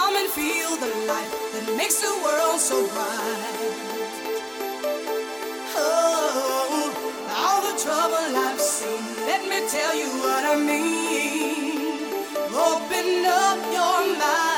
Come and feel the light that makes the world so bright. Oh, all the trouble I've seen, let me tell you what I mean. Open up your mind.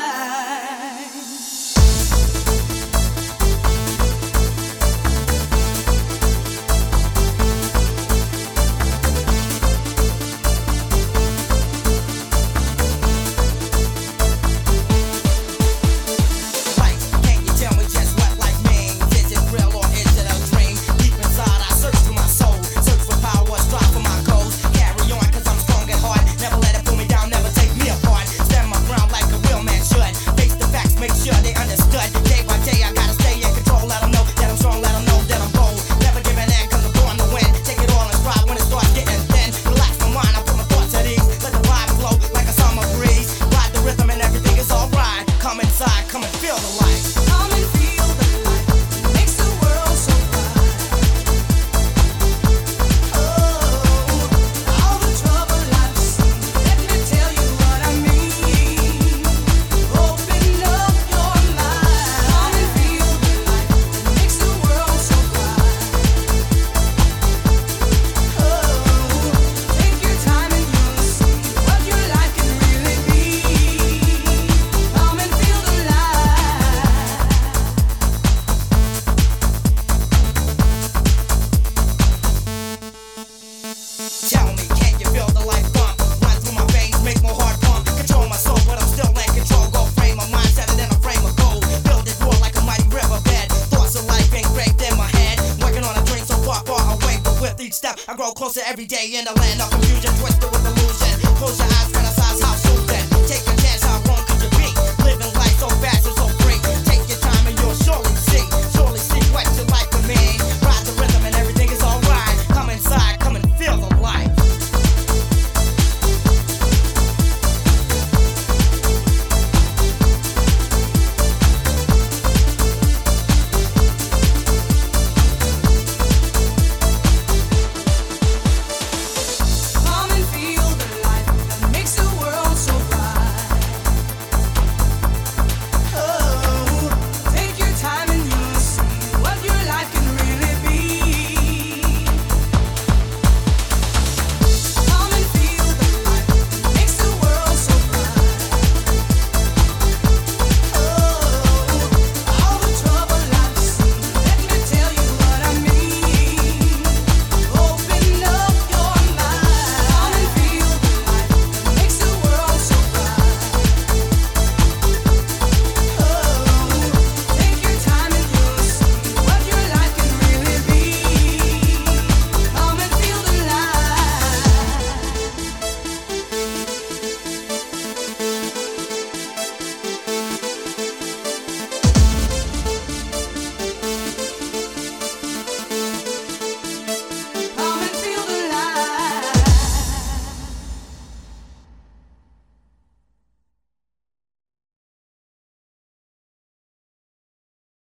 Tell me, can you feel the life pump? Run through my veins, make my heart pump. Control my soul, but I'm still in control. Go frame my mind, set it in a frame of gold. Build it more like a mighty riverbed. Thoughts of life engraved in my head. Working on a dream so far, far away, but with each step I grow closer every day in the land of confusion. Twisted